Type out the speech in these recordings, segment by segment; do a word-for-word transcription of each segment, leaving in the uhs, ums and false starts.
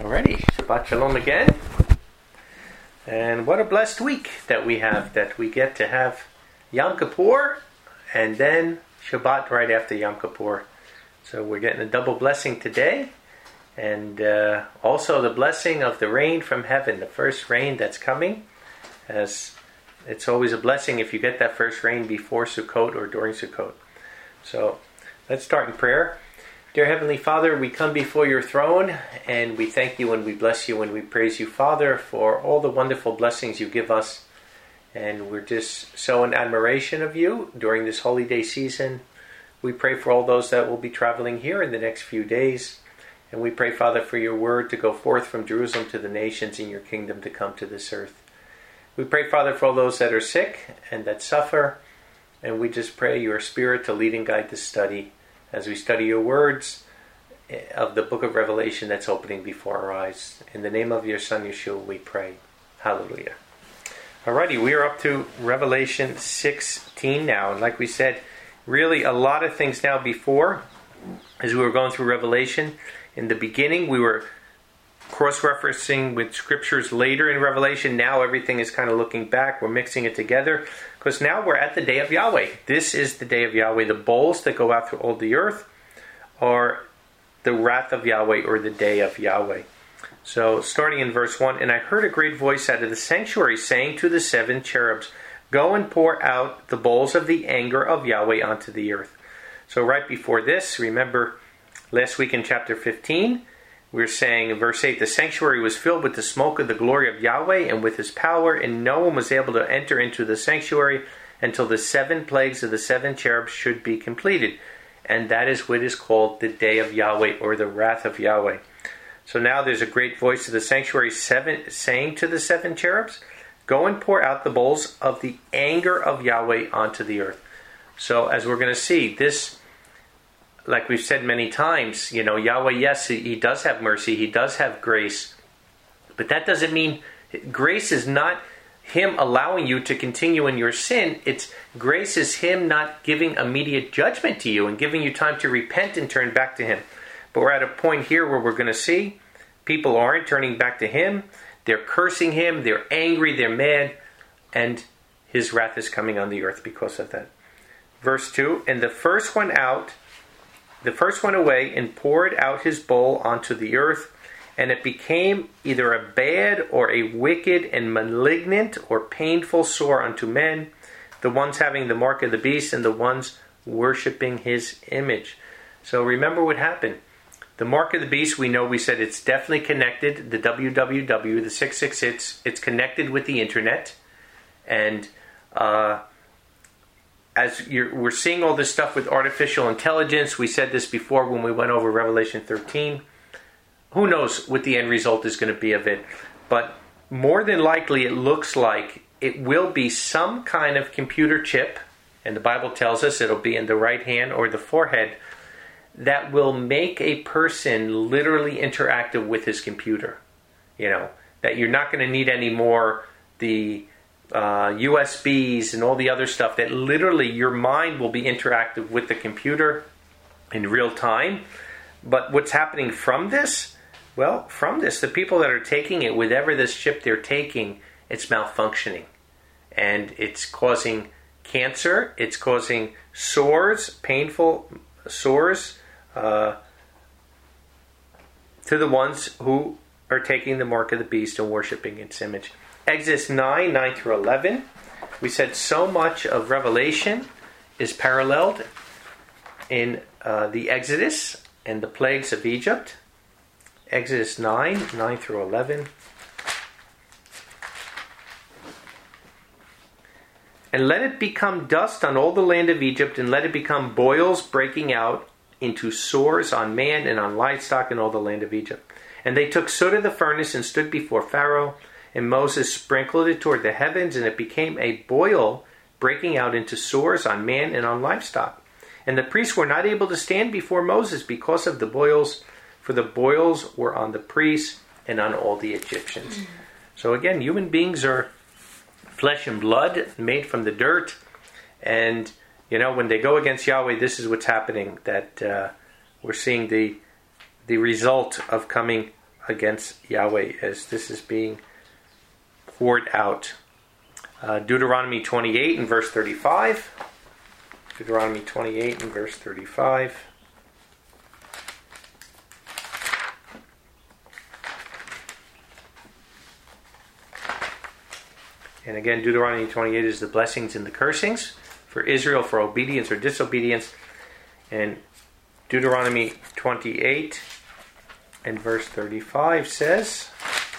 Alrighty, Shabbat Shalom again. And what a blessed week that we have, that we get to have Yom Kippur and then Shabbat right after Yom Kippur. So we're getting a double blessing today, and uh, also the blessing of the rain from heaven, the first rain that's coming. As it's always a blessing if you get that first rain before Sukkot or during Sukkot. So let's start in prayer. Dear Heavenly Father, we come before your throne and we thank you and we bless you and we praise you, Father, for all the wonderful blessings you give us. And we're just so in admiration of you during this holy day season. We pray for all those that will be traveling here in the next few days. And we pray, Father, for your word to go forth from Jerusalem to the nations in your kingdom to come to this earth. We pray, Father, for all those that are sick and that suffer. And we just pray your Spirit to lead and guide this study as we study your words of the book of Revelation that's opening before our eyes. In the name of your Son, Yeshua, we pray. Hallelujah. Alrighty, we are up to Revelation sixteen now. And like we said, really a lot of things now before, as we were going through Revelation. In the beginning, we were cross-referencing with scriptures later in Revelation. Now everything is kind of looking back. We're mixing it together. Because now we're at the day of Yahweh. This is the day of Yahweh. The bowls that go out through all the earth are the wrath of Yahweh, or the day of Yahweh. So starting in verse one, and I heard a great voice out of the sanctuary saying to the seven cherubs, go and pour out the bowls of the anger of Yahweh onto the earth. So right before this, remember last week in chapter fifteen, we were saying in verse eight, the sanctuary was filled with the smoke of the glory of Yahweh and with his power, and no one was able to enter into the sanctuary until the seven plagues of the seven cherubs should be completed. And that is what is called the day of Yahweh, or the wrath of Yahweh. So now there's a great voice of the sanctuary seven, saying to the seven cherubs, go and pour out the bowls of the anger of Yahweh onto the earth. So as we're going to see, this, like we've said many times, you know, Yahweh, yes, he does have mercy, he does have grace, but that doesn't mean grace is not him allowing you to continue in your sin. It's grace is him not giving immediate judgment to you and giving you time to repent and turn back to him. But we're at a point here where we're going to see people aren't turning back to him. They're cursing him, they're angry, they're mad, and his wrath is coming on the earth because of that. Verse two, and the first one out The first went away and poured out his bowl onto the earth, and it became either a bad or a wicked and malignant or painful sore unto men, the ones having the mark of the beast and the ones worshipping his image. So remember what happened. The mark of the beast, we know we said it's definitely connected. The W W W, the six six six, it's, it's connected with the internet. And uh As you're, we're seeing all this stuff with artificial intelligence, we said this before when we went over Revelation thirteen. Who knows what the end result is going to be of it. But more than likely, it looks like it will be some kind of computer chip, and the Bible tells us it'll be in the right hand or the forehead, that will make a person literally interactive with his computer. You know, that you're not going to need any more the Uh, U S Bs and all the other stuff, that literally your mind will be interactive with the computer in real time. But what's happening from this? Well, from this, the people that are taking it, whatever this chip they're taking, it's malfunctioning. And it's causing cancer, it's causing sores, painful sores, uh, to the ones who are taking the mark of the beast and worshiping its image. Exodus nine, nine through eleven. We said so much of Revelation is paralleled in uh, the Exodus and the plagues of Egypt. Exodus nine, nine through eleven. And let it become dust on all the land of Egypt, and let it become boils breaking out into sores on man and on livestock in all the land of Egypt. And they took soot of the furnace and stood before Pharaoh. And Moses sprinkled it toward the heavens, and it became a boil breaking out into sores on man and on livestock. And the priests were not able to stand before Moses because of the boils, for the boils were on the priests and on all the Egyptians. Mm-hmm. So again, human beings are flesh and blood, made from the dirt. And, you know, when they go against Yahweh, this is what's happening, that uh, we're seeing the the result of coming against Yahweh as this is being poured out. Uh, Deuteronomy twenty-eight and verse thirty-five. Deuteronomy twenty-eight and verse thirty-five. And again, Deuteronomy twenty-eight is the blessings and the cursings for Israel for obedience or disobedience. And Deuteronomy twenty-eight and verse thirty-five says,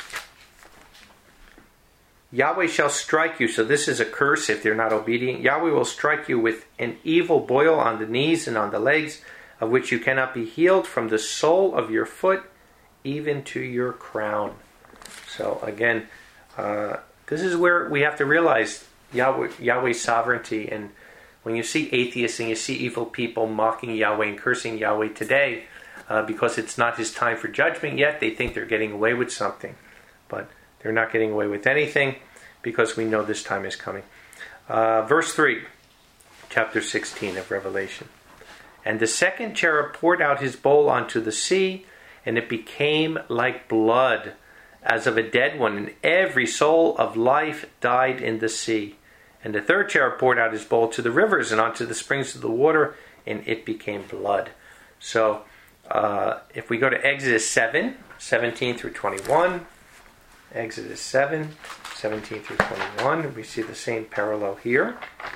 Yahweh shall strike you. So this is a curse if they're not obedient. Yahweh will strike you with an evil boil on the knees and on the legs, of which you cannot be healed, from the sole of your foot even to your crown. So again, uh, this is where we have to realize Yahweh, Yahweh's sovereignty. And when you see atheists and you see evil people mocking Yahweh and cursing Yahweh today, uh, because it's not his time for judgment yet, they think they're getting away with something. But they're not getting away with anything, because we know this time is coming. Uh, verse three, chapter sixteen of Revelation. And the second cherub poured out his bowl onto the sea, and it became like blood, as of a dead one, and every soul of life died in the sea. And the third cherub poured out his bowl to the rivers and onto the springs of the water, and it became blood. So, uh, if we go to Exodus seven, seventeen through twenty-one, Exodus seven, seventeen through twenty-one, we see the same parallel here.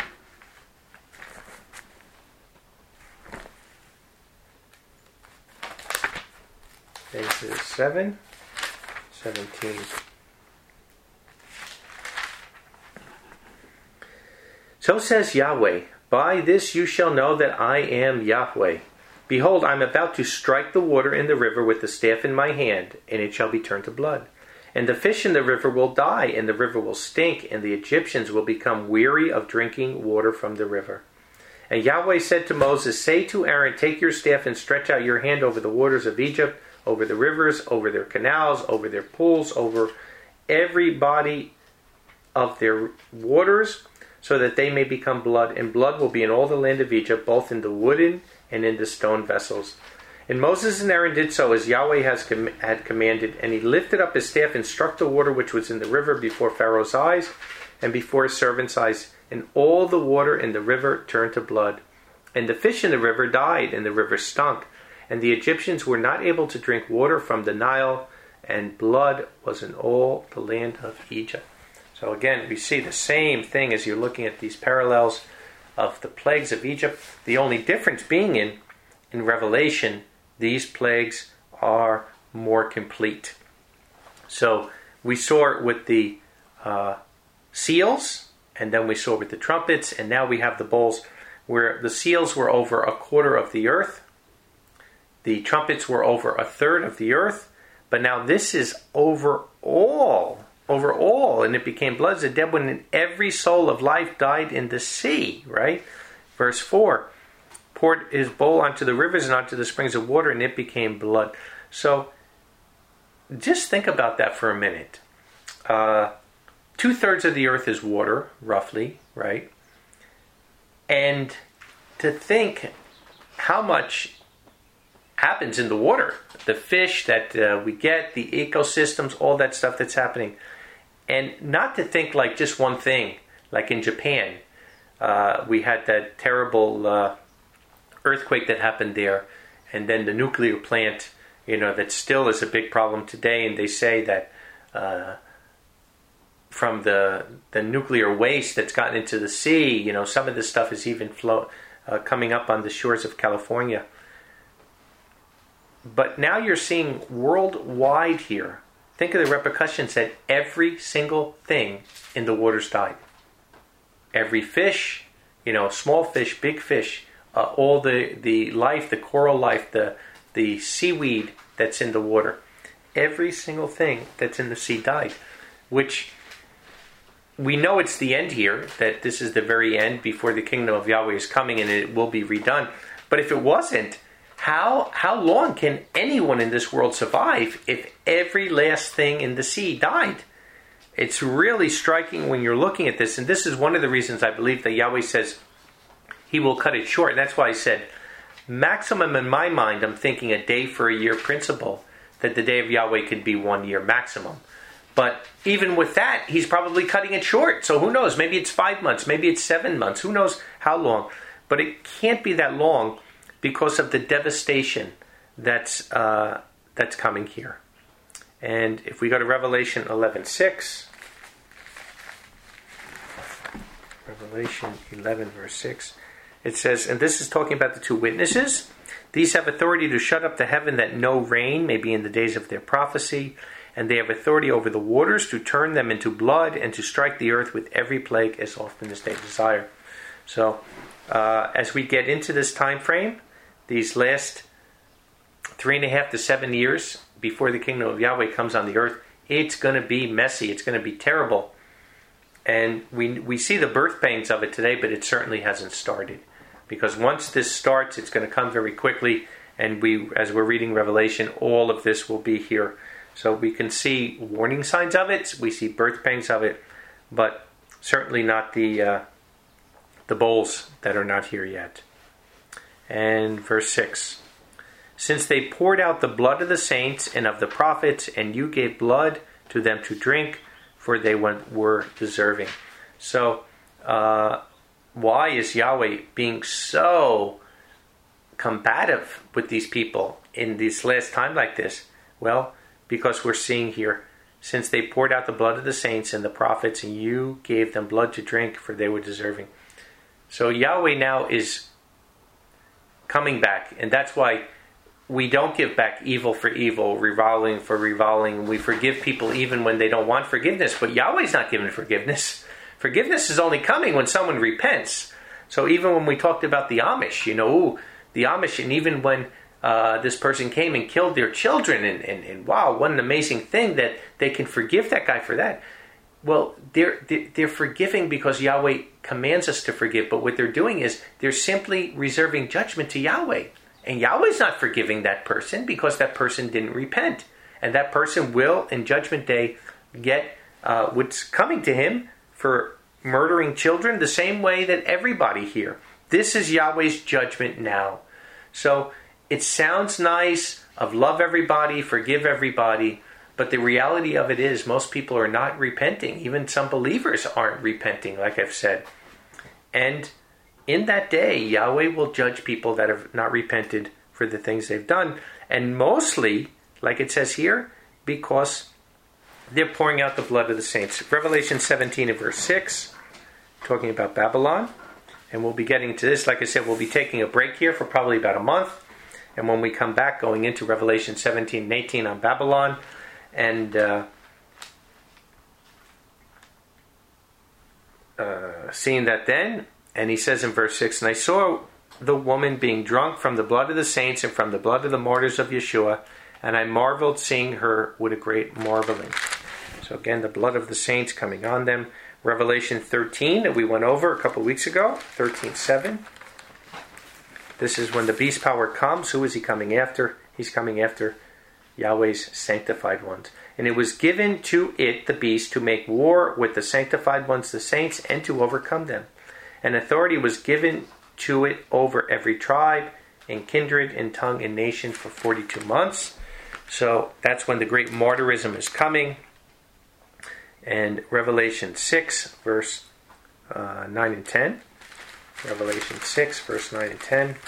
Exodus seven, seventeen. So says Yahweh, by this you shall know that I am Yahweh. Behold, I am about to strike the water in the river with the staff in my hand, and it shall be turned to blood. And the fish in the river will die, and the river will stink, and the Egyptians will become weary of drinking water from the river. And Yahweh said to Moses, say to Aaron, take your staff and stretch out your hand over the waters of Egypt, over the rivers, over their canals, over their pools, over every body of their waters, so that they may become blood. And blood will be in all the land of Egypt, both in the wooden and in the stone vessels. And Moses and Aaron did so as Yahweh has com- had commanded, and he lifted up his staff and struck the water which was in the river before Pharaoh's eyes and before his servants' eyes, and all the water in the river turned to blood. And the fish in the river died, and the river stunk, and the Egyptians were not able to drink water from the Nile, and blood was in all the land of Egypt. So again, we see the same thing as you're looking at these parallels of the plagues of Egypt. The only difference being in, in Revelation, these plagues are more complete. So we saw it with the uh, seals, and then we saw it with the trumpets, and now we have the bowls where the seals were over a quarter of the earth, the trumpets were over a third of the earth, but now this is over all, over all, and it became blood as a dead one, and every soul of life died in the sea, right? Verse four, poured his bowl onto the rivers and onto the springs of water, and it became blood. So, just think about that for a minute. Uh, two-thirds of the earth is water, roughly, right? And to think how much happens in the water, the fish that uh, we get, the ecosystems, all that stuff that's happening. And not to think like just one thing, like in Japan. Uh, we had that terrible uh, earthquake that happened there, and then the nuclear plant, you know, that still is a big problem today, and they say that uh, from the the nuclear waste that's gotten into the sea, you know, some of this stuff is even flow, uh, coming up on the shores of California. But now you're seeing worldwide here. Think of the repercussions that every single thing in the waters died. Every fish, you know, small fish, big fish, uh, all the, the life, the coral life, the, the seaweed that's in the water. Every single thing that's in the sea died. Which we know it's the end here, that this is the very end before the kingdom of Yahweh is coming and it will be redone. But if it wasn't, How how long can anyone in this world survive if every last thing in the sea died? It's really striking when you're looking at this, and this is one of the reasons I believe that Yahweh says he will cut it short. And that's why I said, maximum in my mind, I'm thinking a day for a year principle, that the day of Yahweh could be one year maximum. But even with that, he's probably cutting it short. So who knows? Maybe it's five months. Maybe it's seven months. Who knows how long? But it can't be that long because of the devastation that's uh, that's coming here. And if we go to Revelation eleven six, Revelation eleven verse six, it says, and this is talking about the two witnesses. These have authority to shut up the heaven that no rain may be in the days of their prophecy. And they have authority over the waters to turn them into blood and to strike the earth with every plague as often as they desire. So, uh, as we get into this time frame, these last three and a half to seven years before the kingdom of Yahweh comes on the earth, it's going to be messy. It's going to be terrible. And we we see the birth pains of it today, but it certainly hasn't started. Because once this starts, it's going to come very quickly. And we, as we're reading Revelation, all of this will be here. So we can see warning signs of it. We see birth pangs of it, but certainly not the uh, the bowls that are not here yet. And verse six. Since they poured out the blood of the saints and of the prophets, and you gave blood to them to drink, for they were deserving. So uh, why is Yahweh being so combative with these people in this last time like this? Well, because we're seeing here, since they poured out the blood of the saints and the prophets, and you gave them blood to drink, for they were deserving. So Yahweh now is coming back, and that's why we don't give back evil for evil, reviling for reviling. We forgive people even when they don't want forgiveness, but Yahweh's not giving forgiveness. Forgiveness is only coming when someone repents. So even when we talked about the Amish, you know, ooh, the Amish, and even when Uh, this person came and killed their children, and, and, and wow, what an amazing thing that they can forgive that guy for that. Well, they're, they're forgiving because Yahweh commands us to forgive, but what they're doing is they're simply reserving judgment to Yahweh. And Yahweh's not forgiving that person because that person didn't repent. And that person will, in Judgment Day, get uh, what's coming to him for murdering children the same way that everybody here. This is Yahweh's judgment now. So it sounds nice of love everybody, forgive everybody, but the reality of it is most people are not repenting. Even some believers aren't repenting, like I've said. And in that day, Yahweh will judge people that have not repented for the things they've done. And mostly, like it says here, because they're pouring out the blood of the saints. Revelation seventeen and verse six, talking about Babylon. And we'll be getting to this. Like I said, we'll be taking a break here for probably about a month. And when we come back, going into Revelation seventeen and eighteen on Babylon, and uh, uh, seeing that then, and he says in verse six, and I saw the woman being drunk from the blood of the saints and from the blood of the martyrs of Yeshua, and I marveled seeing her with a great marveling. So again, the blood of the saints coming on them. Revelation thirteen that we went over a couple of weeks ago, thirteen seven. This is when the beast power comes. Who is he coming after? He's coming after Yahweh's sanctified ones. And it was given to it, the beast, to make war with the sanctified ones, the saints, and to overcome them. And authority was given to it over every tribe and kindred and tongue and nation for forty-two months. So that's when the great martyrism is coming. And Revelation six, verse uh, nine and ten. Revelation six, verse nine and ten.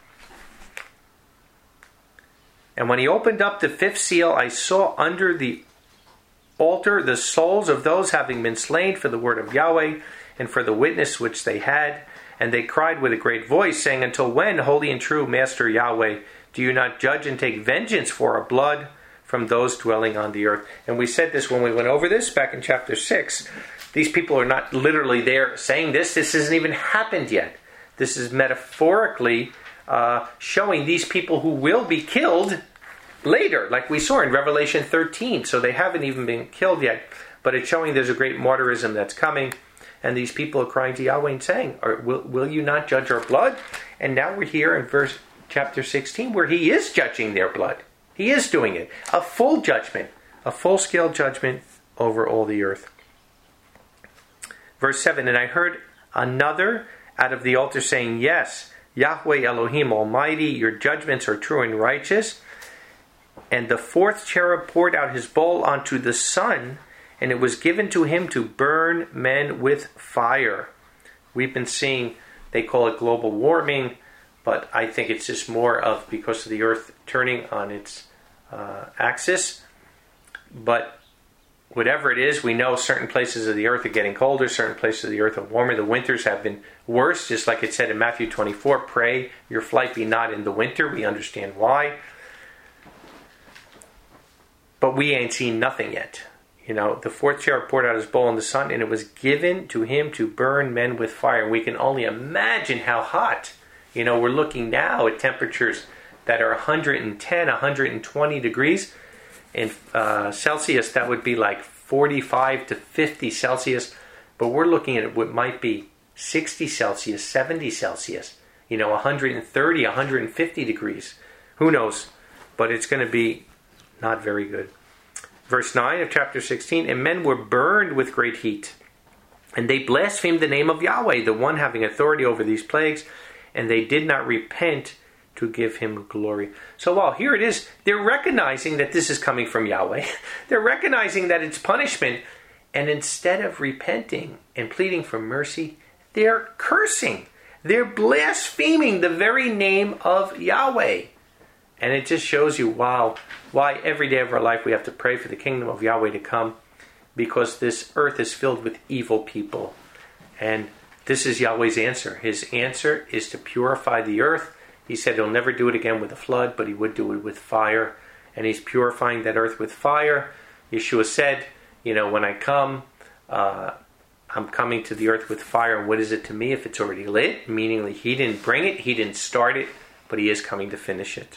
And when he opened up the fifth seal, I saw under the altar the souls of those having been slain for the word of Yahweh and for the witness which they had. And they cried with a great voice, saying, Until when, holy and true Master Yahweh, do you not judge and take vengeance for our blood from those dwelling on the earth? And we said this when we went over this back in chapter six. These people are not literally there saying this. This hasn't even happened yet. This is metaphorically uh, showing these people who will be killed later, like we saw in Revelation thirteen. So they haven't even been killed yet. But it's showing there's a great martyrism that's coming. And these people are crying to Yahweh and saying, will, will you not judge our blood? And now we're here in verse chapter sixteen where he is judging their blood. He is doing it. A full judgment. A full-scale judgment over all the earth. Verse seven, and I heard another out of the altar saying, Yes, Yahweh Elohim Almighty, your judgments are true and righteous. And the fourth cherub poured out his bowl onto the sun, and it was given to him to burn men with fire. We've been seeing, they call it global warming, but I think it's just more of because of the earth turning on its uh, axis. But whatever it is, we know certain places of the earth are getting colder, certain places of the earth are warmer. The winters have been worse, just like it said in Matthew twenty-four, pray your flight be not in the winter. We understand why. But we ain't seen nothing yet. You know, the fourth cherub poured out his bowl in the sun, and it was given to him to burn men with fire. We can only imagine how hot. You know, we're looking now at temperatures that are one hundred ten, one hundred twenty degrees. In uh, Celsius, that would be like forty-five to fifty Celsius. But we're looking at what might be sixty Celsius, seventy Celsius. You know, one hundred thirty, one hundred fifty degrees. Who knows? But it's going to be not very good. Verse nine of chapter sixteen, and men were burned with great heat, and they blasphemed the name of Yahweh, the one having authority over these plagues, and they did not repent to give him glory. So while here it is, they're recognizing that this is coming from Yahweh. They're recognizing that it's punishment, and instead of repenting and pleading for mercy, they're cursing. They're blaspheming the very name of Yahweh. And it just shows you, wow, why every day of our life we have to pray for the kingdom of Yahweh to come, because this earth is filled with evil people. And this is Yahweh's answer. His answer is to purify the earth. He said he'll never do it again with a flood, but he would do it with fire. And he's purifying that earth with fire. Yeshua said, you know, when I come, uh, I'm coming to the earth with fire. And what is it to me if it's already lit? Meaning he didn't bring it, he didn't start it, but he is coming to finish it.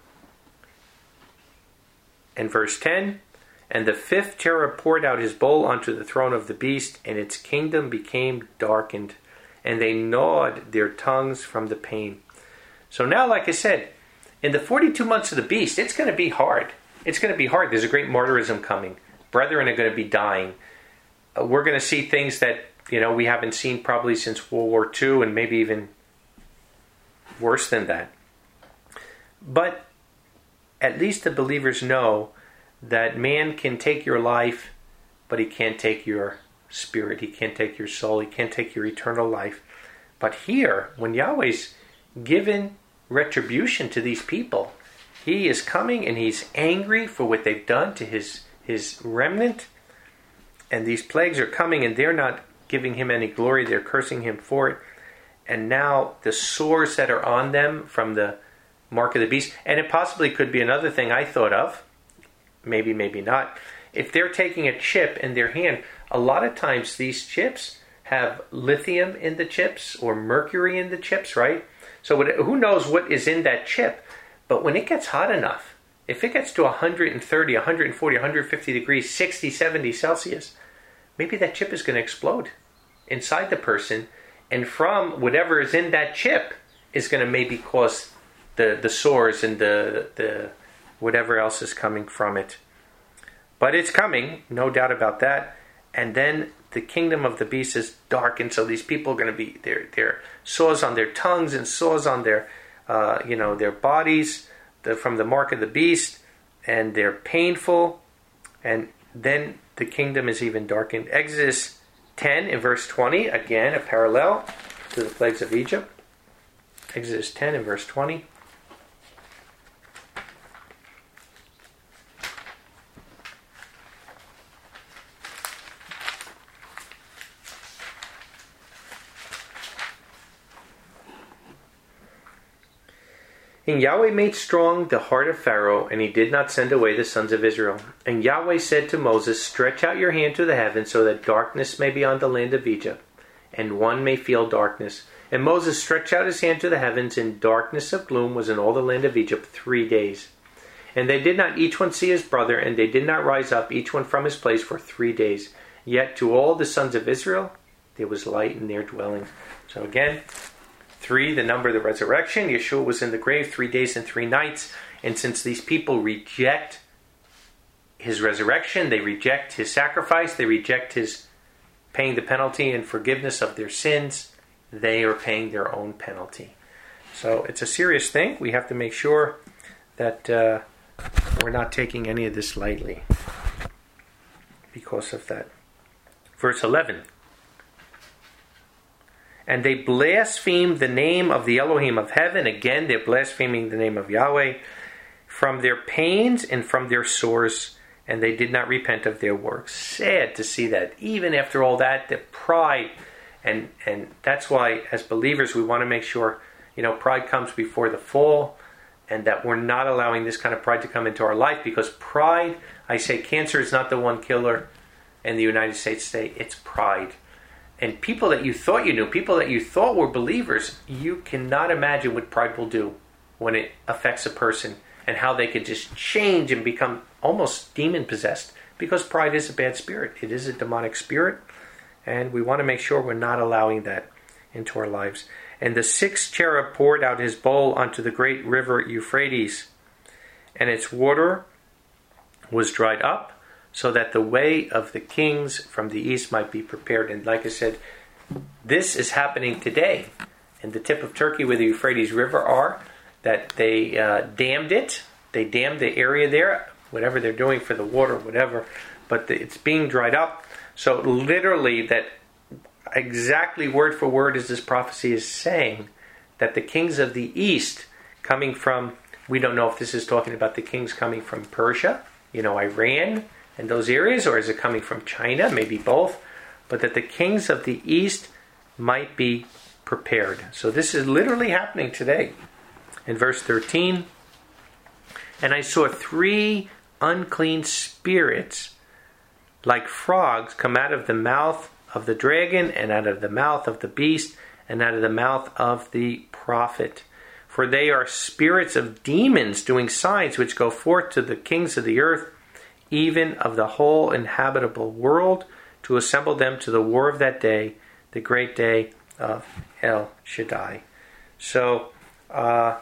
And verse ten, and the fifth cherub poured out his bowl onto the throne of the beast, and its kingdom became darkened, and they gnawed their tongues from the pain. So now, like I said, in the forty-two months of the beast, it's going to be hard. It's going to be hard. There's a great martyrism coming. Brethren are going to be dying. Uh, we're going to see things that, you know, we haven't seen probably since World War Two, and maybe even worse than that. But at least the believers know that man can take your life, but he can't take your spirit. He can't take your soul. He can't take your eternal life. But here, when Yahweh's given retribution to these people, he is coming and he's angry for what they've done to his, his remnant. And these plagues are coming and they're not giving him any glory. They're cursing him for it. And now the sores that are on them from the mark of the beast, and it possibly could be another thing I thought of, maybe, maybe not. If they're taking a chip in their hand, a lot of times these chips have lithium in the chips or mercury in the chips, right? So who knows what is in that chip? But when it gets hot enough, if it gets to one hundred thirty, one hundred forty, one hundred fifty degrees, sixty, seventy Celsius, maybe that chip is going to explode inside the person, and from whatever is in that chip is going to maybe cause the, the sores and the, the whatever else is coming from it. But it's coming, no doubt about that. And then the kingdom of the beast is darkened, so these people are going to be, their their sores on their tongues and sores on their, uh, you know, their bodies the, from the mark of the beast, and they're painful. And then the kingdom is even darkened. Exodus ten in verse twenty, again a parallel to the plagues of Egypt. Exodus ten in verse twenty. And Yahweh made strong the heart of Pharaoh, and he did not send away the sons of Israel. And Yahweh said to Moses, stretch out your hand to the heavens, so that darkness may be on the land of Egypt, and one may feel darkness. And Moses stretched out his hand to the heavens, and darkness of gloom was in all the land of Egypt three days. And they did not each one see his brother, and they did not rise up each one from his place for three days. Yet to all the sons of Israel there was light in their dwelling. So again, three, the number of the resurrection. Yeshua was in the grave three days and three nights. And since these people reject his resurrection, they reject his sacrifice, they reject his paying the penalty and forgiveness of their sins, they are paying their own penalty. So it's a serious thing. We have to make sure that uh, We're not taking any of this lightly because of that. Verse eleven. And they blasphemed the name of the Elohim of heaven. Again, they're blaspheming the name of Yahweh from their pains and from their sores, and they did not repent of their works. Sad to see that. Even after all that, the pride, and, and that's why as believers we want to make sure, you know, pride comes before the fall, and that we're not allowing this kind of pride to come into our life, because pride, I say cancer is not the one killer in the United States today, it's pride. And people that you thought you knew, people that you thought were believers, you cannot imagine what pride will do when it affects a person and how they could just change and become almost demon-possessed, because pride is a bad spirit. It is a demonic spirit, and we want to make sure we're not allowing that into our lives. And the sixth cherub poured out his bowl onto the great river Euphrates, and its water was dried up, so that the way of the kings from the east might be prepared. And like I said, this is happening today in the tip of Turkey where the Euphrates River are, that they uh, dammed it. They dammed the area there, whatever they're doing for the water, whatever. But the, it's being dried up. So literally that exactly word for word as this prophecy is saying, that the kings of the east coming from, we don't know if this is talking about the kings coming from Persia, you know, Iran, and those areas, or is it coming from China? Maybe both. But that the kings of the east might be prepared. So this is literally happening today. In verse thirteen, and I saw three unclean spirits like frogs come out of the mouth of the dragon, and out of the mouth of the beast, and out of the mouth of the prophet. For they are spirits of demons doing signs which go forth to the kings of the earth, even of the whole inhabitable world, to assemble them to the war of that day, the great day of El Shaddai. So, uh,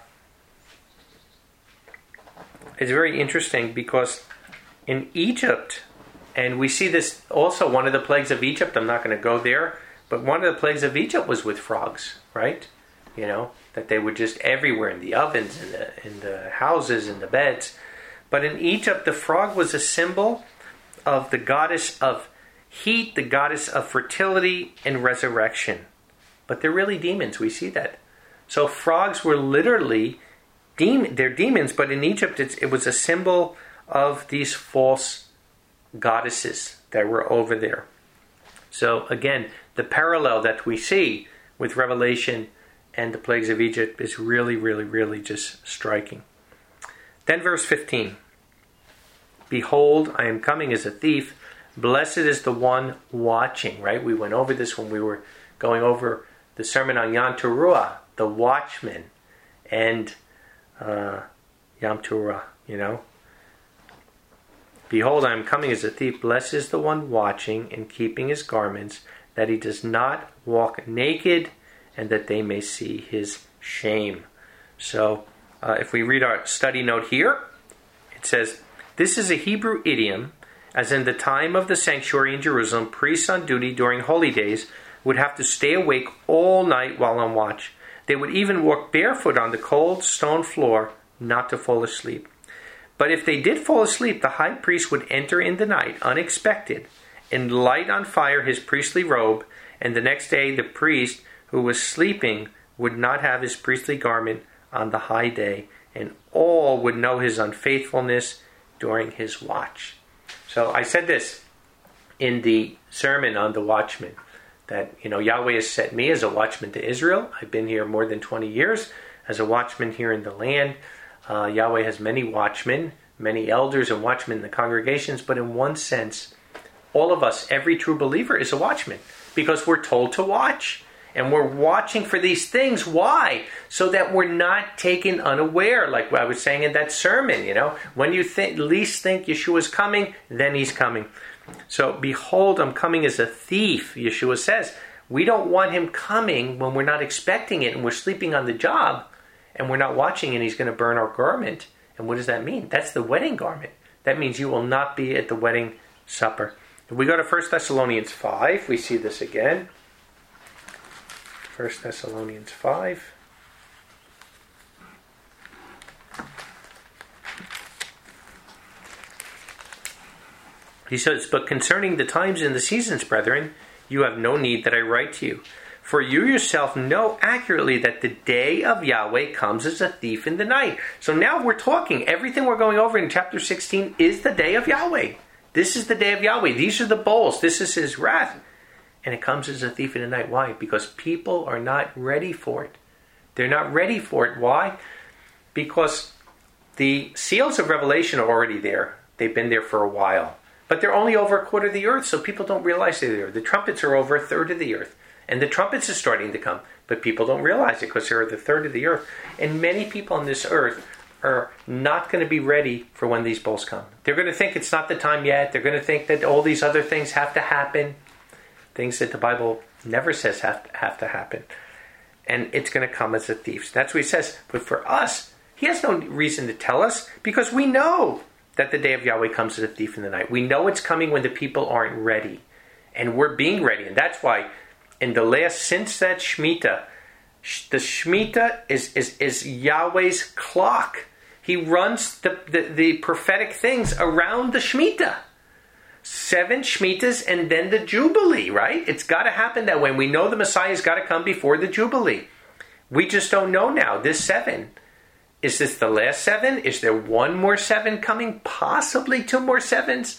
it's very interesting because in Egypt, and we see this also, one of the plagues of Egypt, I'm not going to go there, but one of the plagues of Egypt was with frogs, right? You know, that they were just everywhere in the ovens, in the, in the houses, in the beds. But in Egypt, the frog was a symbol of the goddess of heat, the goddess of fertility and resurrection. But they're really demons. We see that. So frogs were literally, demon, they're demons, but in Egypt it's, it was a symbol of these false goddesses that were over there. So again, the parallel that we see with Revelation and the plagues of Egypt is really, really, really just striking. Then verse fifteen. Behold, I am coming as a thief. Blessed is the one watching. Right? We went over this when we were going over the sermon on Yom Teruah, the watchman, and uh, Yom Teruah, you know. Behold, I am coming as a thief. Blessed is the one watching and keeping his garments, that he does not walk naked, and that they may see his shame. So, uh, if we read our study note here, it says, this is a Hebrew idiom, as in the time of the sanctuary in Jerusalem, priests on duty during holy days would have to stay awake all night while on watch. They would even walk barefoot on the cold stone floor, not to fall asleep. But if they did fall asleep, the high priest would enter in the night, unexpected, and light on fire his priestly robe, and the next day the priest who was sleeping would not have his priestly garment on the high day, and all would know his unfaithfulness during his watch. So I said this in the sermon on the watchman, that, you know, Yahweh has set me as a watchman to Israel. I've been here more than twenty years as a watchman here in the land. Uh, Yahweh has many watchmen, many elders and watchmen in the congregations, but in one sense, all of us, every true believer is a watchman, because we're told to watch. And we're watching for these things. Why? So that we're not taken unaware, like I was saying in that sermon, you know. When you think, least think Yeshua's coming, then he's coming. So, behold, I'm coming as a thief, Yeshua says. We don't want him coming when we're not expecting it and we're sleeping on the job and we're not watching and he's going to burn our garment. And what does that mean? That's the wedding garment. That means you will not be at the wedding supper. If we go to First Thessalonians five, we see this again. First Thessalonians five. He says, but concerning the times and the seasons, brethren, you have no need that I write to you. For you yourself know accurately that the day of Yahweh comes as a thief in the night. So now we're talking, everything we're going over in chapter sixteen is the day of Yahweh. This is the day of Yahweh. These are the bowls. This is his wrath. And it comes as a thief in the night. Why? Because people are not ready for it. They're not ready for it. Why? Because the seals of Revelation are already there. They've been there for a while. But they're only over a quarter of the earth, so people don't realize they're there. The trumpets are over a third of the earth. And the trumpets are starting to come. But people don't realize it because they're the third of the earth. And many people on this earth are not going to be ready for when these bowls come. They're going to think it's not the time yet. They're going to think that all these other things have to happen. Things that the Bible never says have to, have to happen. And it's going to come as a thief. That's what he says. But for us, he has no reason to tell us because we know that the day of Yahweh comes as a thief in the night. We know it's coming when the people aren't ready. And we're being ready. And that's why in the last, since that Shemitah, the Shemitah is, is, is Yahweh's clock. He runs the, the, the prophetic things around the Shemitah. Seven Shemitahs and then the Jubilee, right? It's got to happen that way. We know the Messiah's got to come before the Jubilee. We just don't know now. This seven. Is this the last seven? Is there one more seven coming? Possibly two more sevens.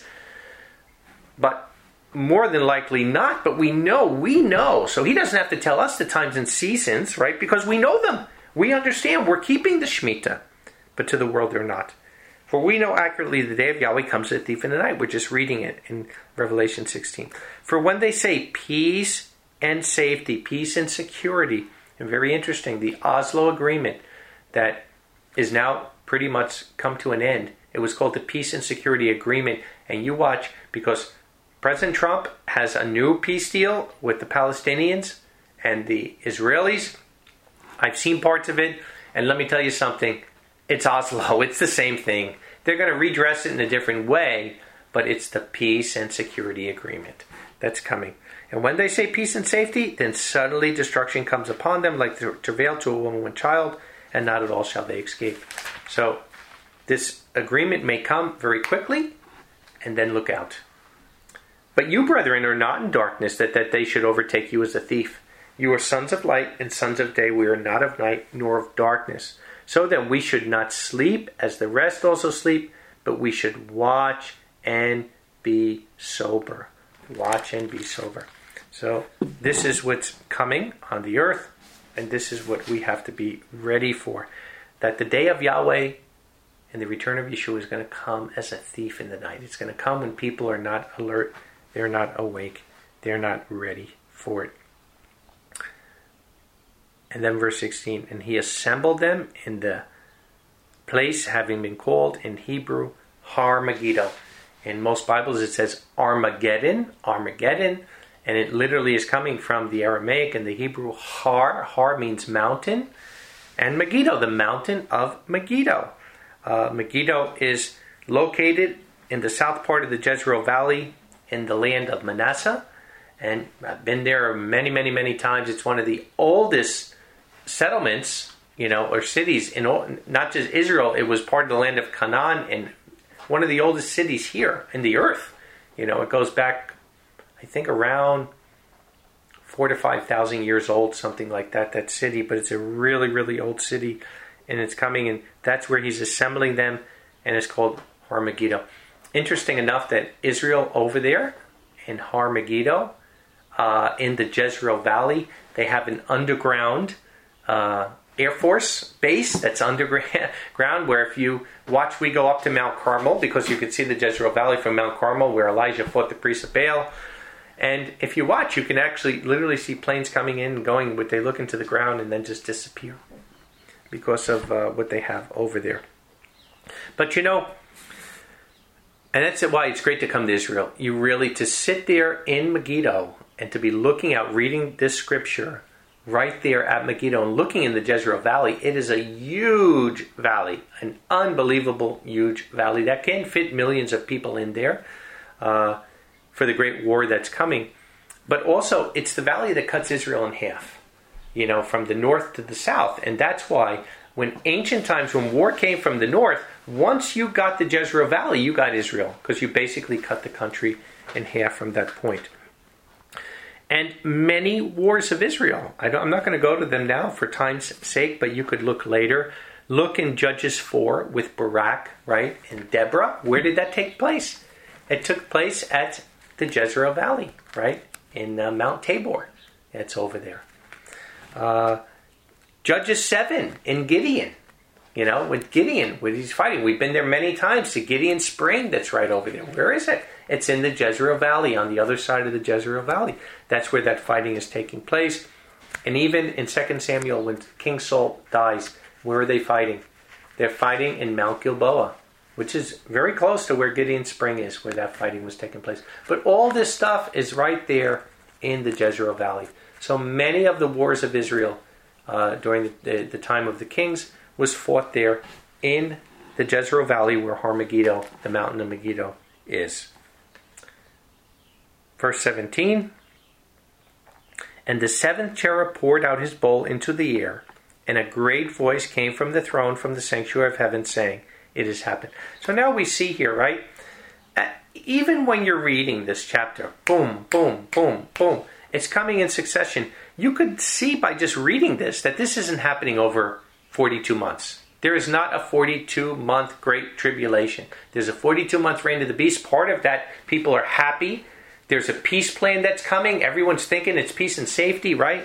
But more than likely not. But we know, we know. So he doesn't have to tell us the times and seasons, right? Because we know them. We understand. We're keeping the Shemitah. But to the world they're not. For we know accurately the day of Yahweh comes as a thief in the night. We're just reading it in Revelation sixteen. For when they say peace and safety, peace and security, and very interesting, the Oslo Agreement that is now pretty much come to an end. It was called the Peace and Security Agreement. And you watch, because President Trump has a new peace deal with the Palestinians and the Israelis. I've seen parts of it, and let me tell you something. It's Oslo. It's the same thing. They're going to redress it in a different way, but it's the Peace and Security Agreement that's coming. And when they say peace and safety, then suddenly destruction comes upon them like the travail to a woman with child, and not at all shall they escape. So this agreement may come very quickly, and then look out. But you, brethren, are not in darkness, that that day should overtake you as a thief. You are sons of light and sons of day. We are not of night nor of darkness. So then we should not sleep as the rest also sleep, but we should watch and be sober. Watch and be sober. So this is what's coming on the earth, and this is what we have to be ready for. That the day of Yahweh and the return of Yeshua is going to come as a thief in the night. It's going to come when people are not alert, they're not awake, they're not ready for it. And then verse sixteen, and he assembled them in the place having been called in Hebrew Har Megiddo. In most Bibles it says Armageddon, Armageddon, and it literally is coming from the Aramaic and the Hebrew Har. Har means mountain, and Megiddo, the mountain of Megiddo. Uh, Megiddo is located in the south part of the Jezreel Valley in the land of Manasseh, and I've been there many, many, many times. It's one of the oldest settlements, you know, or cities in all, not just Israel. It was part of the land of Canaan and one of the oldest cities here in the earth. You know, it goes back, I think, around four to five thousand years old, something like that. That city, but it's a really, really old city, and it's coming, and that's where he's assembling them, and it's called Har Megiddo. Interesting enough that Israel over there in Har Megiddo, uh, in the Jezreel Valley, they have an underground Uh, Air Force base that's underground, where if you watch, we go up to Mount Carmel, because you can see the Jezreel Valley from Mount Carmel, where Elijah fought the priests of Baal. And if you watch, you can actually literally see planes coming in and going, but they look into the ground and then just disappear because of uh, what they have over there. But you know, and that's why it's great to come to Israel. You really, to sit there in Megiddo and to be looking out, reading this scripture right there at Megiddo and looking in the Jezreel Valley. It is a huge valley, an unbelievable huge valley that can fit millions of people in there uh, for the great war that's coming. But also, it's the valley that cuts Israel in half, you know, from the north to the south. And that's why when ancient times, when war came from the north, once you got the Jezreel Valley, you got Israel, because you basically cut the country in half from that point. And many wars of Israel. I don't, I'm not going to go to them now for time's sake, but you could look later. Look in Judges four with Barak, right? And Deborah. Where did that take place? It took place at the Jezreel Valley, right? In uh, Mount Tabor. It's over there. Uh, Judges seven in Gideon. You know, with Gideon, when he's fighting. We've been there many times to Gideon Spring that's right over there. Where is it? It's in the Jezreel Valley, on the other side of the Jezreel Valley. That's where that fighting is taking place. And even in Second Samuel, when King Saul dies, where are they fighting? They're fighting in Mount Gilboa, which is very close to where Gideon Spring is, where that fighting was taking place. But all this stuff is right there in the Jezreel Valley. So many of the wars of Israel uh, during the, the, the time of the kings was fought there in the Jezreel Valley, where Har Megiddo, the mountain of Megiddo, is. Verse seventeen, and the seventh cherub poured out his bowl into the air, and a great voice came from the throne, from the sanctuary of heaven, saying, it has happened. So now we see here, right? Uh, even when you're reading this chapter, boom, boom, boom, boom, it's coming in succession. You could see by just reading this that this isn't happening over forty-two months. There is not a forty-two month great tribulation. There's a forty-two month reign of the beast. Part of that, people are happy. There's a peace plan that's coming. Everyone's thinking it's peace and safety, right?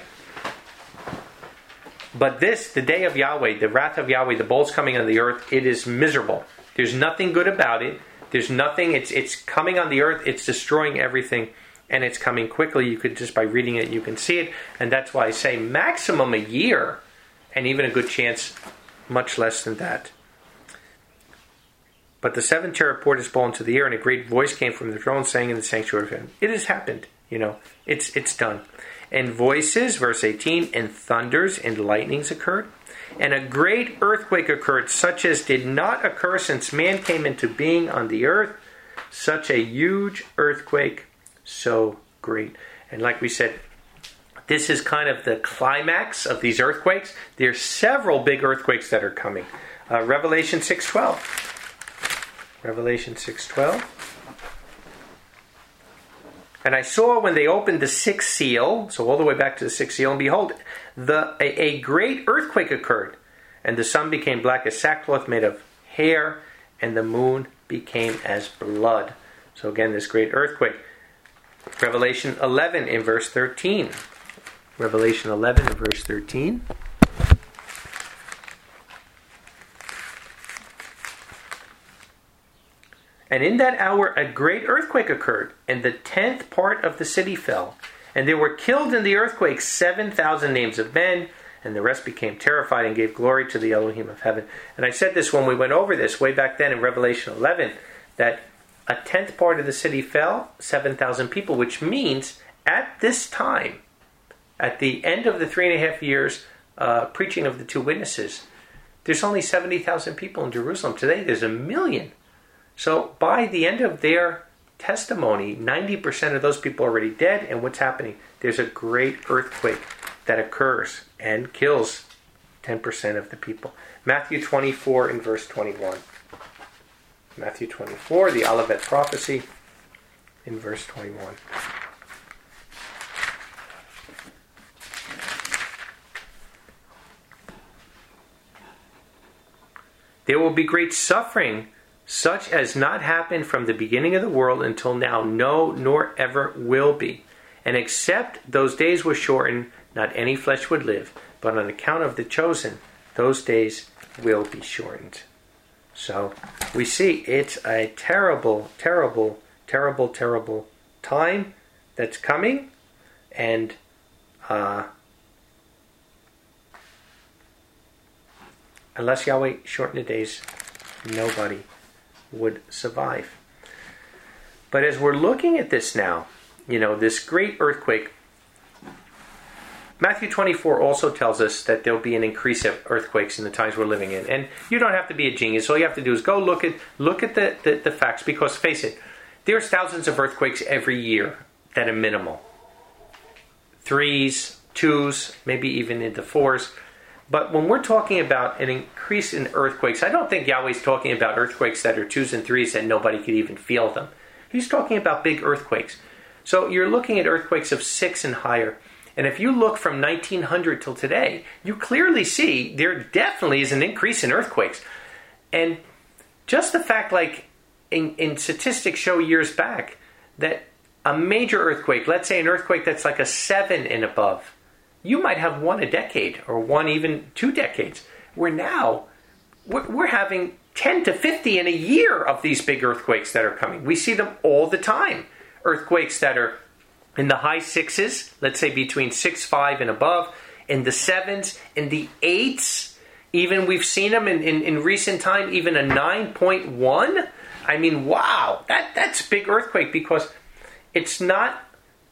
But this, the day of Yahweh, the wrath of Yahweh, the bowl's coming on the earth, it is miserable. There's nothing good about it. There's nothing, it's it's coming on the earth, it's destroying everything, and it's coming quickly. You could, just by reading it, you can see it. And that's why I say maximum a year, and even a good chance, much less than that. But the seventh cherub poured his bowl into the air, and a great voice came from the throne, saying in the sanctuary of heaven, it has happened. You know, it's it's done. And voices, verse eighteen, and thunders and lightnings occurred. And a great earthquake occurred, such as did not occur since man came into being on the earth. Such a huge earthquake, so great. And like we said, this is kind of the climax of these earthquakes. There's several big earthquakes that are coming. Uh, Revelation six twelve. Revelation six twelve. And I saw when they opened the sixth seal, so all the way back to the sixth seal, and behold, the a, a great earthquake occurred, and the sun became black as sackcloth made of hair, and the moon became as blood. So again, this great earthquake. Revelation eleven in verse thirteen. Revelation eleven in verse thirteen. And in that hour a great earthquake occurred, and the tenth part of the city fell. And there were killed in the earthquake seven thousand names of men, and the rest became terrified and gave glory to the Elohim of heaven. And I said this when we went over this way back then in Revelation eleven, that a tenth part of the city fell, seven thousand people, which means at this time, at the end of the three and a half years uh, preaching of the two witnesses, there's only seventy thousand people in Jerusalem. Today there's a million. So by the end of their testimony, ninety percent of those people are already dead. And what's happening? There's a great earthquake that occurs and kills ten percent of the people. Matthew twenty-four in verse twenty-one. Matthew twenty-four, the Olivet prophecy in verse twenty-one. There will be great suffering, such as not happened from the beginning of the world until now, no, nor ever will be. And except those days were shortened, not any flesh would live. But on account of the chosen, those days will be shortened. So we see it's a terrible, terrible, terrible, terrible time that's coming. And uh, unless Yahweh shortened the days, nobody would survive. But as we're looking at this now, you know, this great earthquake, Matthew twenty-four also tells us that there'll be an increase of earthquakes in the times we're living in. And you don't have to be a genius. All you have to do is go look at look at the, the, the facts, because face it, there's thousands of earthquakes every year that are minimal. Threes, twos, maybe even into fours. But when we're talking about an increase in earthquakes, I don't think Yahweh's talking about earthquakes that are twos and threes and nobody could even feel them. He's talking about big earthquakes. So you're looking at earthquakes of six and higher. And if you look from nineteen hundred till today, you clearly see there definitely is an increase in earthquakes. And just the fact, like, in, in statistics show years back, that a major earthquake, let's say an earthquake that's like a seven and above, you might have one a decade or one even two decades. Where now, we're, we're having ten to fifty in a year of these big earthquakes that are coming. We see them all the time. Earthquakes that are in the high sixes, let's say between six, five and above, in the sevens, in the eights. Even we've seen them in, in, in recent time, even a nine point one. I mean, wow, that, that's a big earthquake because it's not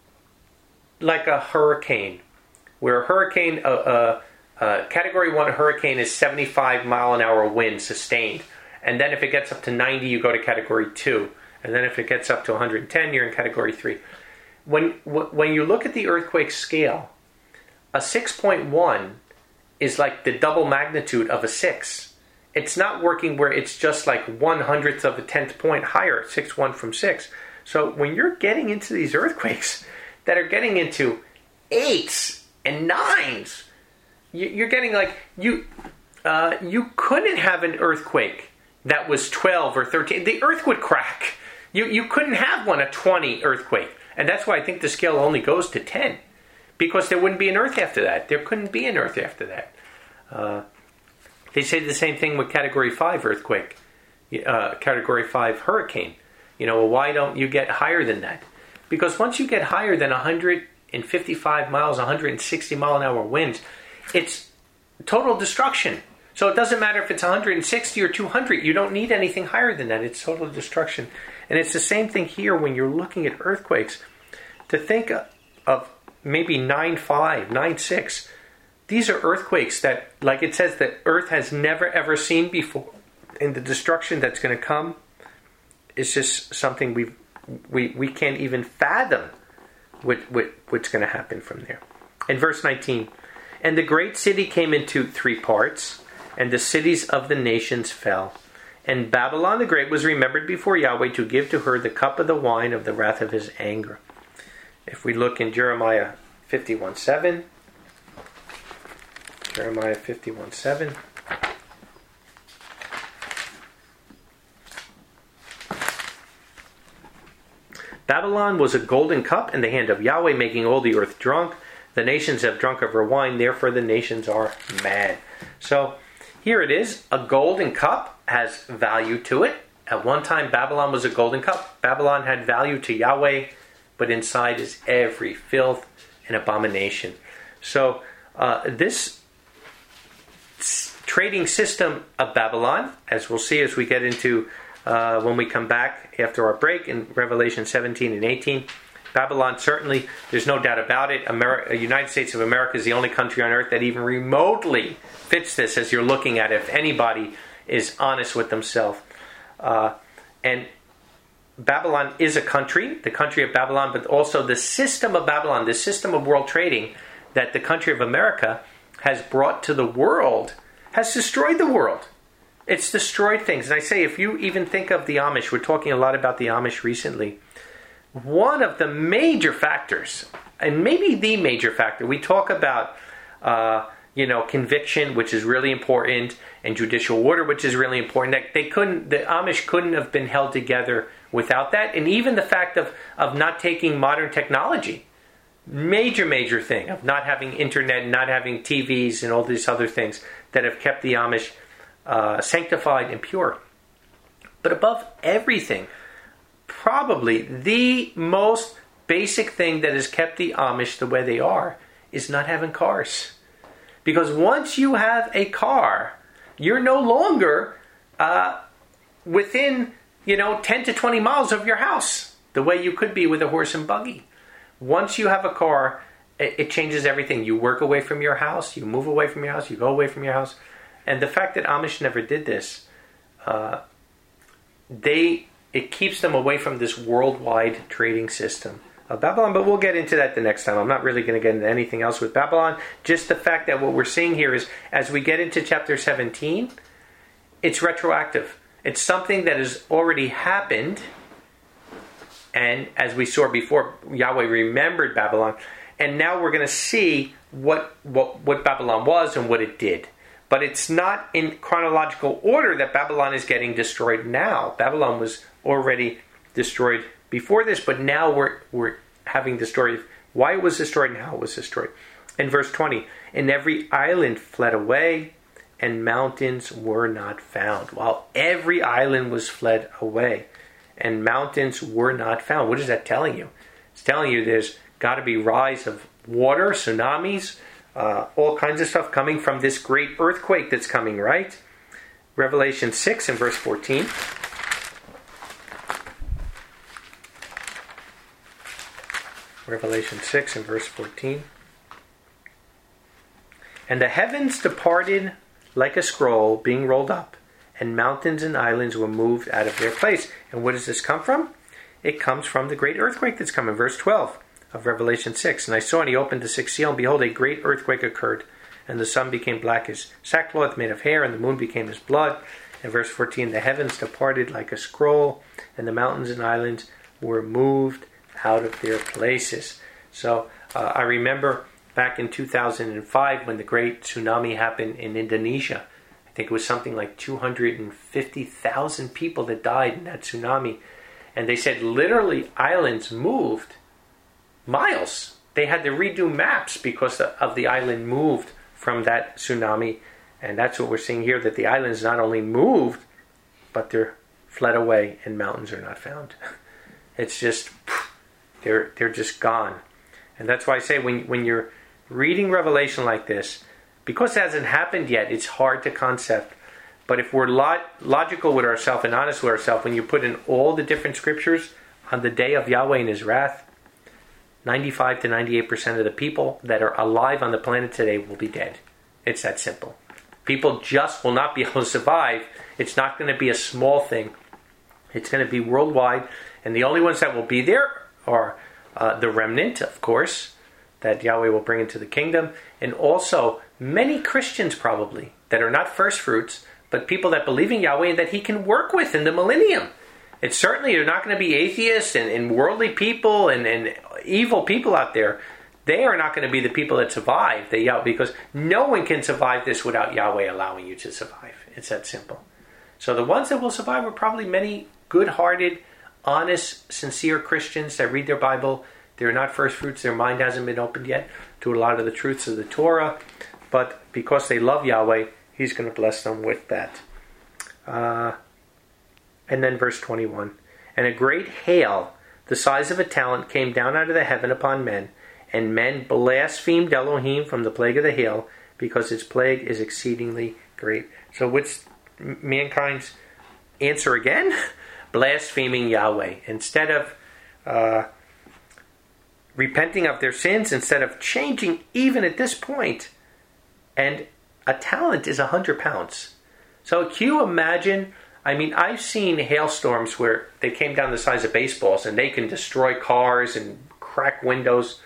like a hurricane, where a hurricane, a, a, a category one hurricane is seventy-five mile an hour wind sustained. And then if it gets up to ninety, you go to category two. And then if it gets up to one hundred ten, you're in category three. When, when you look at the earthquake scale, a six point one is like the double magnitude of a six. It's not working where it's just like one hundredth of a tenth point higher, six one from six. So when you're getting into these earthquakes that are getting into eights and nines, you're getting like, you uh, you couldn't have an earthquake that was twelve or thirteen. The earth would crack. You, you couldn't have one, a twenty earthquake. And that's why I think the scale only goes to ten. Because there wouldn't be an earth after that. There couldn't be an earth after that. Uh, they say the same thing with category five earthquake. Uh, category five hurricane. You know, well, why don't you get higher than that? Because once you get higher than one hundred fifty-five miles, one hundred sixty mile an hour winds, it's total destruction. So it doesn't matter if it's one hundred sixty or two hundred. You don't need anything higher than that. It's total destruction. And it's the same thing here when you're looking at earthquakes. To think of maybe nine five, nine six, these are earthquakes that, like it says, that Earth has never ever seen before. And the destruction that's going to come is just something we we we can't even fathom what, what what's going to happen from there. In verse nineteen, and the great city came into three parts, and the cities of the nations fell. And Babylon the Great was remembered before Yahweh to give to her the cup of the wine of the wrath of his anger. If we look in Jeremiah fifty-one seven, Jeremiah fifty-one seven. Babylon was a golden cup in the hand of Yahweh, making all the earth drunk. The nations have drunk of her wine, therefore the nations are mad. So here it is, a golden cup has value to it. At one time, Babylon was a golden cup. Babylon had value to Yahweh, but inside is every filth and abomination. So uh, this trading system of Babylon, as we'll see as we get into, uh, when we come back after our break in Revelation seventeen and eighteen, Babylon certainly, there's no doubt about it, America, United States of America is the only country on earth that even remotely fits this as you're looking at it, if anybody is honest with themselves. Uh, and Babylon is a country, the country of Babylon, but also the system of Babylon, the system of world trading that the country of America has brought to the world, has destroyed the world. It's destroyed things. And I say, if you even think of the Amish, we're talking a lot about the Amish recently, one of the major factors, and maybe the major factor, we talk about, uh, you know, conviction, which is really important, and judicial order, which is really important. That they couldn't, the Amish couldn't have been held together without that. And even the fact of, of not taking modern technology, major, major thing, of not having internet, not having T Vs and all these other things that have kept the Amish uh, sanctified and pure. But above everything, probably the most basic thing that has kept the Amish the way they are is not having cars. Because once you have a car, you're no longer uh, within, you know, ten to twenty miles of your house, the way you could be with a horse and buggy. Once you have a car, it, it changes everything. You work away from your house, you move away from your house, you go away from your house. And the fact that Amish never did this, uh, they... it keeps them away from this worldwide trading system of Babylon, but we'll get into that the next time. I'm not really going to get into anything else with Babylon. Just the fact that what we're seeing here is, as we get into chapter seventeen, it's retroactive. It's something that has already happened, and as we saw before, Yahweh remembered Babylon, and now we're going to see what, what what Babylon was and what it did. But it's not in chronological order that Babylon is getting destroyed now. Babylon was already destroyed before this, but now we're we're having the story of why it was destroyed and how it was destroyed. In verse twenty, and every island fled away, and mountains were not found. While every island was fled away, and mountains were not found. What is that telling you? It's telling you there's got to be rise of water, tsunamis, uh, all kinds of stuff coming from this great earthquake that's coming, right? Revelation six and verse fourteen. Revelation six and verse fourteen. And the heavens departed like a scroll being rolled up, and mountains and islands were moved out of their place. And where does this come from? It comes from the great earthquake that's coming. Verse twelve of Revelation six. And I saw, and he opened the sixth seal, and behold, a great earthquake occurred, and the sun became black as sackcloth made of hair, and the moon became as blood. And verse fourteen, the heavens departed like a scroll, and the mountains and islands were moved out of their places. So uh, I remember back in two thousand five when the great tsunami happened in Indonesia. I think it was something like two hundred fifty thousand people that died in that tsunami. And they said literally islands moved miles. They had to redo maps because of the island moved from that tsunami. And that's what we're seeing here, that the islands not only moved, but they're fled away and mountains are not found. It's just, they're they're just gone. And that's why I say when when you're reading Revelation like this, because it hasn't happened yet, it's hard to concept. But if we're log- logical with ourselves and honest with ourselves, when you put in all the different scriptures on the day of Yahweh and His wrath, ninety-five to ninety-eight percent of the people that are alive on the planet today will be dead. It's that simple. People just will not be able to survive. It's not going to be a small thing. It's going to be worldwide. And the only ones that will be there are uh, the remnant, of course, that Yahweh will bring into the kingdom. And also many Christians probably that are not first fruits, but people that believe in Yahweh and that He can work with in the millennium. It's certainly, they're not going to be atheists and, and worldly people and, and evil people out there. They are not going to be the people that survive, they, because no one can survive this without Yahweh allowing you to survive. It's that simple. So the ones that will survive are probably many good-hearted, honest, sincere Christians that read their Bible. They're not first fruits. Their mind hasn't been opened yet to a lot of the truths of the Torah. But because they love Yahweh, He's going to bless them with that. Uh, and then verse twenty-one. And a great hail, the size of a talent, came down out of the heaven upon men. And men blasphemed Elohim from the plague of the hail, because its plague is exceedingly great. So what's mankind's answer again? Blaspheming Yahweh. Instead of uh, repenting of their sins, instead of changing even at this point. And a talent is a hundred pounds. So can you imagine? I mean, I've seen hailstorms where they came down the size of baseballs and they can destroy cars and crack windows.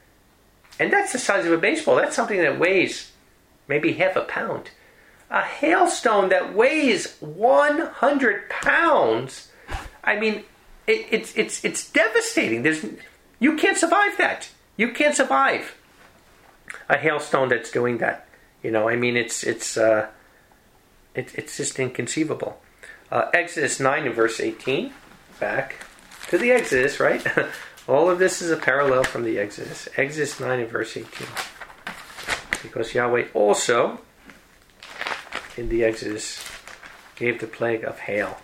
And that's the size of a baseball. That's something that weighs maybe half a pound. A hailstone that weighs one hundred pounds. I mean, it, it's it's it's devastating. There's you can't survive that. You can't survive a hailstone that's doing that. You know, I mean, it's it's uh, it, it's just inconceivable. Uh, Exodus nine and verse eighteen. Back to the Exodus, right? All of this is a parallel from the Exodus. Exodus nine and verse eighteen. Because Yahweh also, in the Exodus, gave the plague of hail.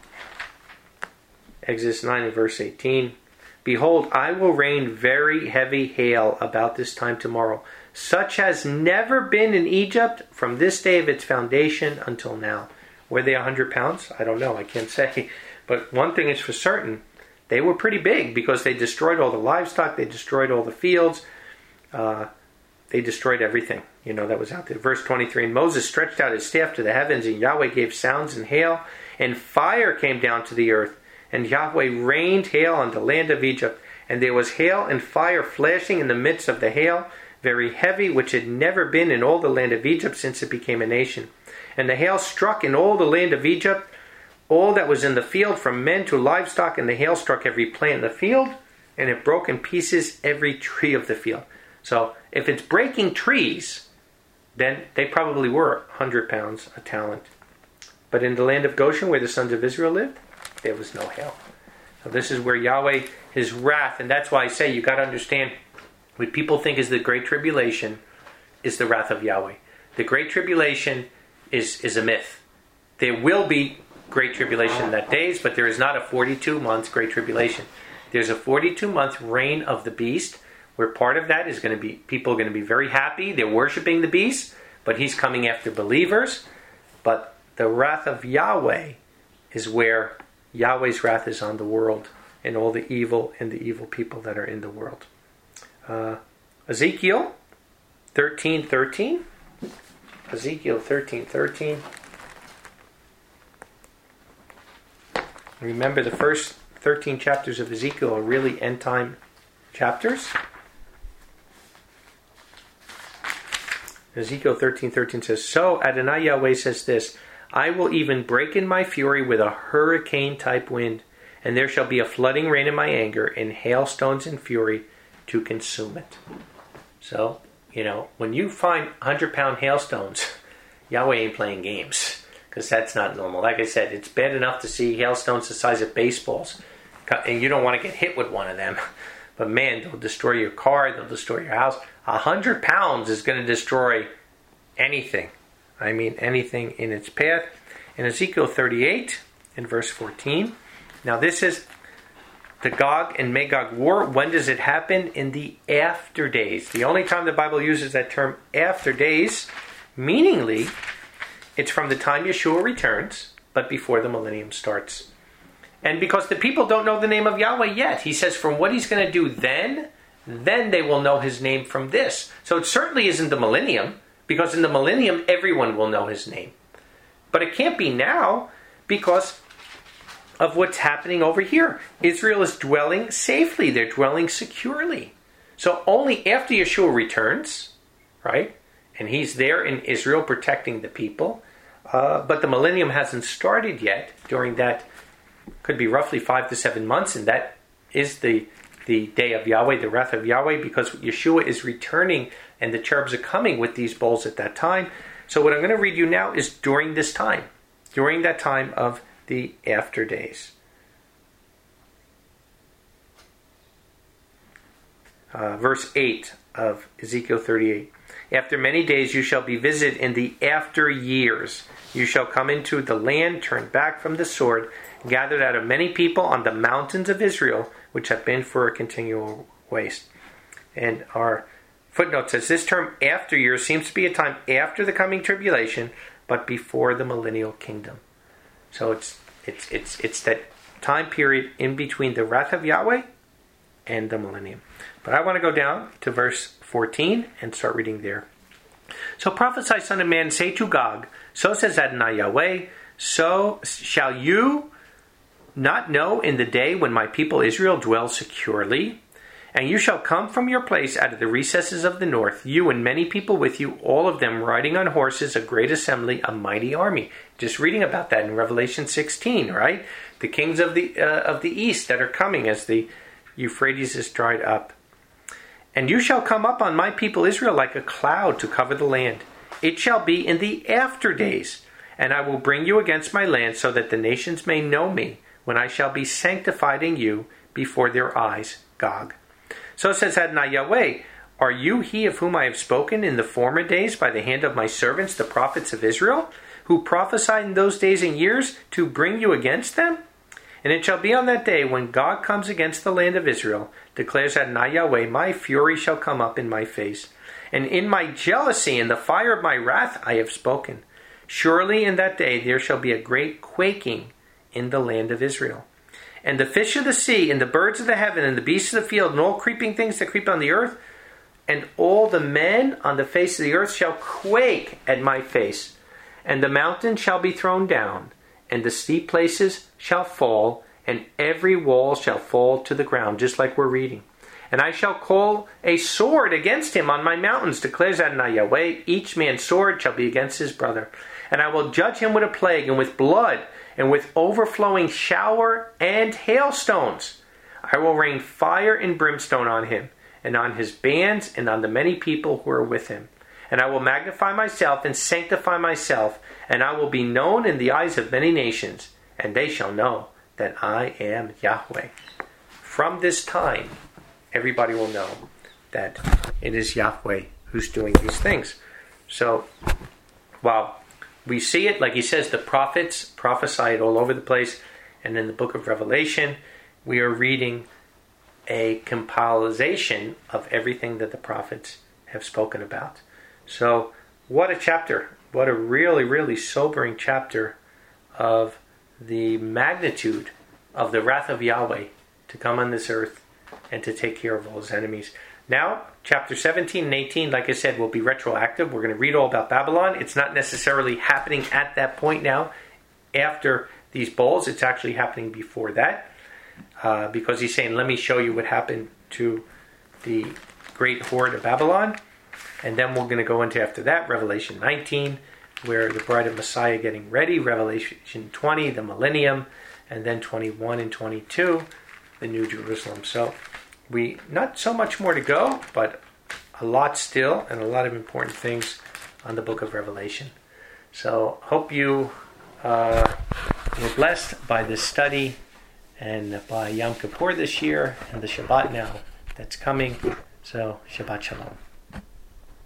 Exodus nine and verse eighteen. Behold, I will rain very heavy hail about this time tomorrow, such as never been in Egypt from this day of its foundation until now. Were they a hundred pounds? I don't know. I can't say. But one thing is for certain. They were pretty big because they destroyed all the livestock. They destroyed all the fields. Uh, they destroyed everything, you know, that was out there. Verse twenty-three, and Moses stretched out his staff to the heavens, and Yahweh gave sounds and hail, and fire came down to the earth. And Yahweh rained hail on the land of Egypt, And there was hail and fire flashing in the midst of the hail, very heavy, which had never been in all the land of Egypt since it became a nation. And the hail struck in all the land of Egypt, all that was in the field, from men to livestock, and the hail struck every plant in the field, and it broke in pieces every tree of the field. So if it's breaking trees, then they probably were one hundred pounds a talent. But in the land of Goshen, where the sons of Israel lived, there was no hail. So this is where Yahweh, his wrath, and that's why I say you got to understand, what people think is the Great Tribulation is the wrath of Yahweh. The Great Tribulation is, is a myth. There will be Great Tribulation in that days, but there is not a forty-two months Great Tribulation. There's a forty-two month reign of the beast, where part of that is going to be, people are going to be very happy, they're worshiping the beast, but he's coming after believers. But the wrath of Yahweh is where Yahweh's wrath is on the world, and all the evil and the evil people that are in the world. Uh, Ezekiel thirteen thirteen. Ezekiel thirteen thirteen. Remember, the first thirteen chapters of Ezekiel are really end time chapters. Ezekiel thirteen thirteen says, "So Adonai Yahweh says this, I will even break in my fury with a hurricane-type wind, and there shall be a flooding rain in my anger, and hailstones in fury to consume it." So, you know, when you find one hundred pound hailstones, Yahweh ain't playing games, because that's not normal. Like I said, it's bad enough to see hailstones the size of baseballs, and you don't want to get hit with one of them. But man, they'll destroy your car, they'll destroy your house. A hundred pounds is going to destroy anything. I mean, anything in its path. In Ezekiel thirty-eight, in verse fourteen. Now this is the Gog and Magog war. When does it happen? In the after days. The only time the Bible uses that term after days, meaningly, it's from the time Yeshua returns, but before the millennium starts. And because the people don't know the name of Yahweh yet, he says from what he's going to do then, then they will know his name from this. So it certainly isn't the millennium, because in the millennium everyone will know his name. But it can't be now, because of what's happening over here. Israel is dwelling safely. They're dwelling securely. So only after Yeshua returns, right? And he's there in Israel protecting the people. Uh, but the millennium hasn't started yet. During that, could be roughly five to seven months. And that is the, the day of Yahweh, the wrath of Yahweh, because Yeshua is returning and the cherubs are coming with these bowls at that time. So what I'm going to read you now is during this time. During that time of the after days. Uh, verse eight of Ezekiel thirty-eight. After many days you shall be visited in the after years. You shall come into the land turned back from the sword, gathered out of many people on the mountains of Israel, which have been for a continual waste. And our footnote says this term after years seems to be a time after the coming tribulation, but before the millennial kingdom. So it's it's it's it's that time period in between the wrath of Yahweh and the millennium. But I want to go down to verse fourteen and start reading there. So prophesy, son of man, say to Gog, so says Adonai Yahweh, so shall you not know in the day when my people Israel dwells securely? And you shall come from your place out of the recesses of the north, you and many people with you, all of them riding on horses, a great assembly, a mighty army. Just reading about that in Revelation sixteen, right? The kings of the uh, of the east that are coming as the Euphrates is dried up. And you shall come up on my people Israel like a cloud to cover the land. It shall be in the after days, and I will bring you against my land, so that the nations may know me, when I shall be sanctified in you before their eyes. Gog. So says Adonai Yahweh, are you he of whom I have spoken in the former days by the hand of my servants, the prophets of Israel, who prophesied in those days and years to bring you against them? And it shall be on that day when God comes against the land of Israel, declares Adonai Yahweh, my fury shall come up in my face. And in my jealousy and the fire of my wrath I have spoken. Surely in that day there shall be a great quaking in the land of Israel. And the fish of the sea, and the birds of the heaven, and the beasts of the field, and all creeping things that creep on the earth, and all the men on the face of the earth shall quake at my face. And the mountains shall be thrown down, and the steep places shall fall, and every wall shall fall to the ground, just like we're reading. And I shall call a sword against him on my mountains, declares Adonai Yahweh. Each man's sword shall be against his brother. And I will judge him with a plague, and with blood, and with overflowing shower and hailstones. I will rain fire and brimstone on him, and on his bands, and on the many people who are with him. And I will magnify myself and sanctify myself, and I will be known in the eyes of many nations, and they shall know that I am Yahweh. From this time, everybody will know that it is Yahweh who's doing these things. So, while we see it, like he says, the prophets prophesy it all over the place, and in the book of Revelation, we are reading a compilation of everything that the prophets have spoken about. So, what a chapter. What a really, really sobering chapter of the magnitude of the wrath of Yahweh to come on this earth and to take care of all his enemies. Now, chapter seventeen and eighteen, like I said, will be retroactive. We're going to read all about Babylon. It's not necessarily happening at that point now, after these bowls. It's actually happening before that. Uh, because he's saying, let me show you what happened to the great horde of Babylon. And then we're going to go into, after that, Revelation nineteen, where the bride of Messiah getting ready. Revelation twenty, the millennium. And then twenty-one and twenty-two, the New Jerusalem. So, we not so much more to go, but a lot still, and a lot of important things on the book of Revelation. So, hope you uh, were blessed by this study and by Yom Kippur this year, and the Shabbat now that's coming. So, Shabbat Shalom.